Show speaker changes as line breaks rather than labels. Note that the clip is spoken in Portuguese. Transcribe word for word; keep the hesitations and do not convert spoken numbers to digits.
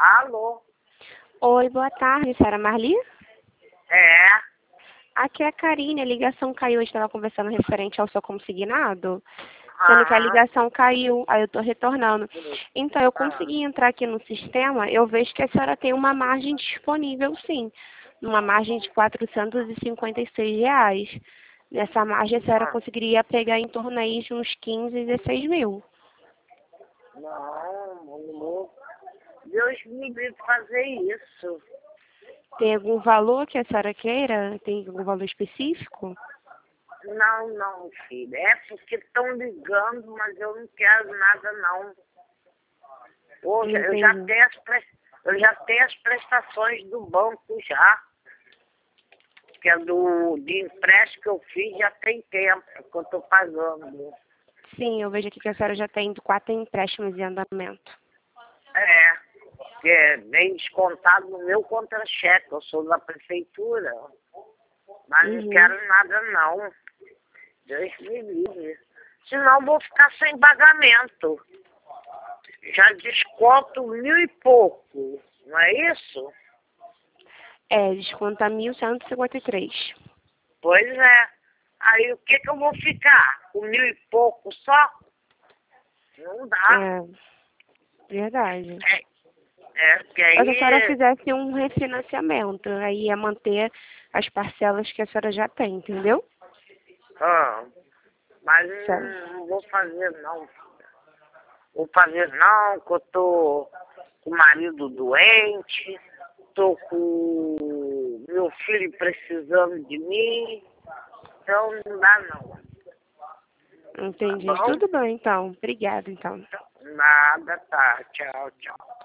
Alô?
Oi, boa tarde, senhora Marli.
É?
Aqui é a Karine, a ligação caiu, a gente estava conversando referente ao seu consignado, sendo que a
Aham.
ligação caiu, aí eu estou retornando. Então, eu
Ah,
consegui entrar aqui no sistema, eu vejo que a senhora tem uma margem disponível, sim, uma margem de quatrocentos e cinquenta e seis reais. Nessa margem, a senhora
ah.
conseguiria pegar em torno aí de uns quinze, dezesseis mil.
Não, não. Deus me livre fazer isso.
Tem algum valor que a senhora queira? Tem algum valor específico?
Não, não, filho. É porque estão ligando, mas eu não quero nada, não. Hoje eu já
Entendi.
tenho as, pres- eu já tenho as prestações do banco já. Que é do de empréstimo que eu fiz já tem tempo que eu estou pagando.
Sim, eu vejo aqui que a senhora já tem quatro empréstimos em andamento.
É, que é bem descontado no meu contra-cheque. Eu sou da prefeitura, mas não
Uhum.
quero nada não. Deus me livre. Senão eu vou ficar sem pagamento. Já desconto mil e pouco, não é isso?
É, desconta mil cento e cinquenta e três.
Pois é. Aí o que que eu vou ficar? Com mil e pouco só? Não dá.
É, verdade.
É, é que
Mas se a senhora
aí...
fizesse um refinanciamento, aí ia manter as parcelas que a senhora já tem, entendeu?
Ah, mas
Certo.
não, não vou fazer não. Vou fazer não, que eu tô com o marido doente, tô com meu filho precisando de mim, então não dá não. Tá
Entendi.
bom?
Tudo bem, então. Obrigada, então.
Nada, tá. Tchau, tchau.